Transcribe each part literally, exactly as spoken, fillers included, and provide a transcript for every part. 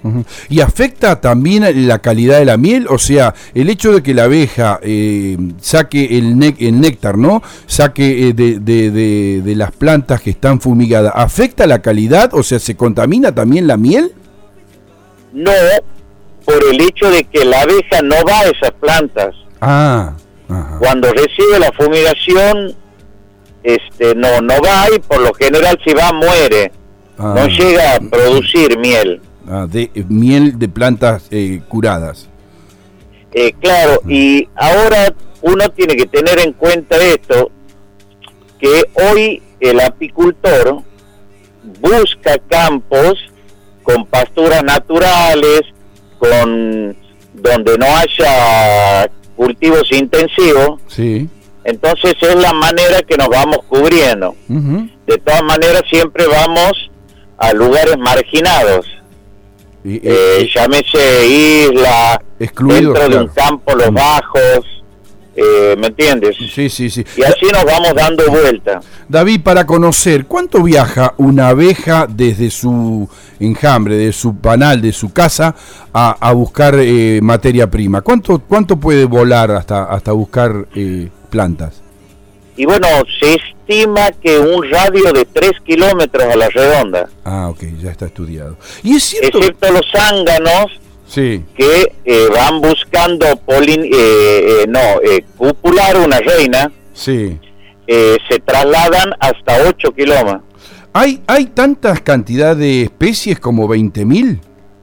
Uh-huh. ¿Y afecta también la calidad de la miel? O sea, el hecho de que la abeja eh, saque el, ne- el néctar, ¿no? Saque eh, de, de, de, de las plantas que están fumigadas, ¿afecta la calidad? O sea, ¿se contamina también la miel? No, por el hecho de que la abeja no va a esas plantas. Ah, ajá. Cuando recibe la fumigación, este, no, no va, y por lo general si va muere. Ah. No llega a producir miel. Ah, de eh, miel de plantas eh, curadas. Eh, claro, y ahora uno tiene que tener en cuenta esto, que hoy el apicultor busca campos con pasturas naturales, con donde no haya cultivos intensivos. Sí. Entonces es la manera que nos vamos cubriendo. Uh-huh. De todas maneras siempre vamos a lugares marginados. Y, Eh, eh, llámese isla, excluidos, dentro de claro. un campo, los Mm. bajos, eh, ¿me entiendes? Sí, sí, sí. Y así nos vamos dando vuelta. David, para conocer, ¿cuánto viaja una abeja desde su enjambre, de su panal, de su casa, a, a buscar eh, materia prima? ¿Cuánto, cuánto puede volar hasta, hasta buscar eh, plantas? Y bueno, se estima que un radio de tres kilómetros a la redonda, Ah, ok, ya está estudiado. ¿Y es cierto? excepto los zánganos, Sí. que eh, van buscando polin, eh, eh, no, eh, copular una reina, Sí. eh, se trasladan hasta ocho kilómetros. ¿Hay, hay tantas cantidad de especies como veinte mil?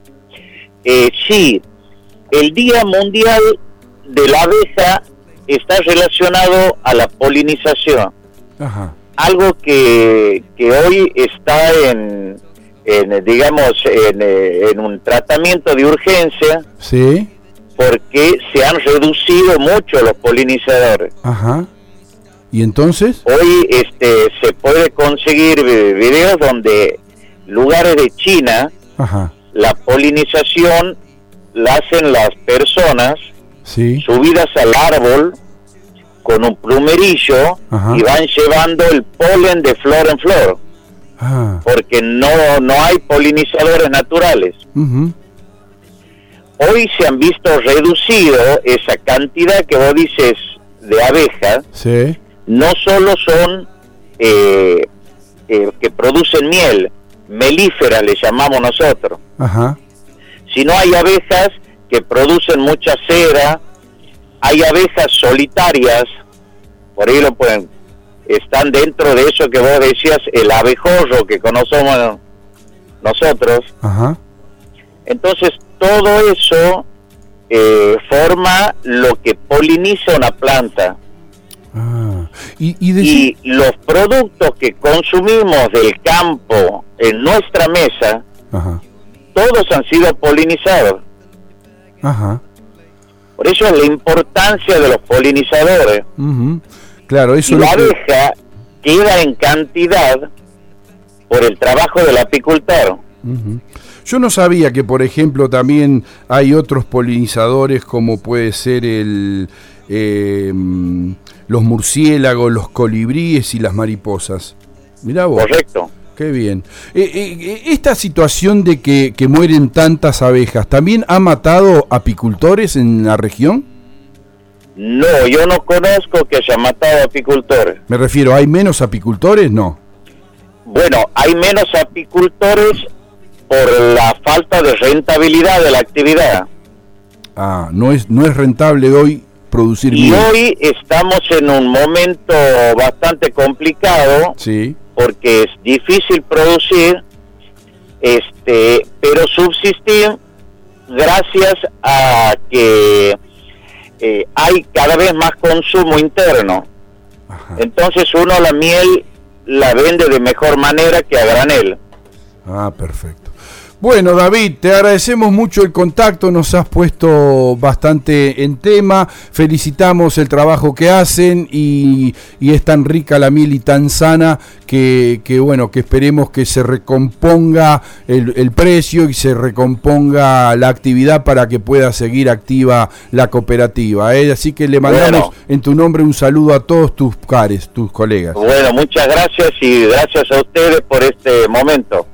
Eh, sí, el Día Mundial de la Abeja está relacionado a la polinización, Ajá. algo que, que hoy está en, en digamos, en, eh, en un tratamiento de urgencia, Sí. porque se han reducido mucho los polinizadores. Ajá. ¿Y entonces? Hoy este se puede conseguir eh, videos donde lugares de China, Ajá. la polinización la hacen las personas Sí. subidas al árbol con un plumerillo. Ajá. Y van llevando el polen de flor en flor, Ah. porque no, no hay polinizadores naturales. Uh-huh. Hoy se han visto reducido esa cantidad que vos dices de abejas. Sí. No solo son eh, eh, que producen miel, melíferas le llamamos nosotros, Ajá. sino hay abejas que producen mucha cera, hay abejas solitarias, por ahí lo pueden, están dentro de eso que vos decías, el abejorro que conocemos nosotros. Ajá. Entonces todo eso eh, forma lo que poliniza una planta. Ah. Y, y, de... Y los productos que consumimos del campo en nuestra mesa, Ajá. todos han sido polinizados. Ajá. Por eso es la importancia de los polinizadores. Uh-huh. Claro, eso Y es la lo que... abeja queda en cantidad por el trabajo del apicultor. Uh-huh. Yo no sabía que, por ejemplo, también hay otros polinizadores como puede ser el eh, los murciélagos, los colibríes y las mariposas. Mirá vos. Correcto. Qué bien. Eh, eh, esta situación de que, que mueren tantas abejas, ¿también ha matado apicultores en la región? No, yo no conozco que haya matado apicultores. Me refiero, ¿hay menos apicultores? No. Bueno, hay menos apicultores por la falta de rentabilidad de la actividad. Ah, no es, no es rentable hoy producir Y miel. hoy estamos en un momento bastante complicado, Sí. porque es difícil producir, este, pero subsistir gracias a que eh, hay cada vez más consumo interno. Ajá. Entonces uno la miel la vende de mejor manera que a granel. Ah, perfecto. Bueno, David, te agradecemos mucho el contacto, nos has puesto bastante en tema, felicitamos el trabajo que hacen y, y es tan rica la miel y tan sana que, que bueno, que esperemos que se recomponga el, el precio y se recomponga la actividad para que pueda seguir activa la cooperativa, ¿eh? Así que le mandamos Bueno. en tu nombre un saludo a todos tus pares, tus colegas. Bueno, muchas gracias y gracias a ustedes por este momento.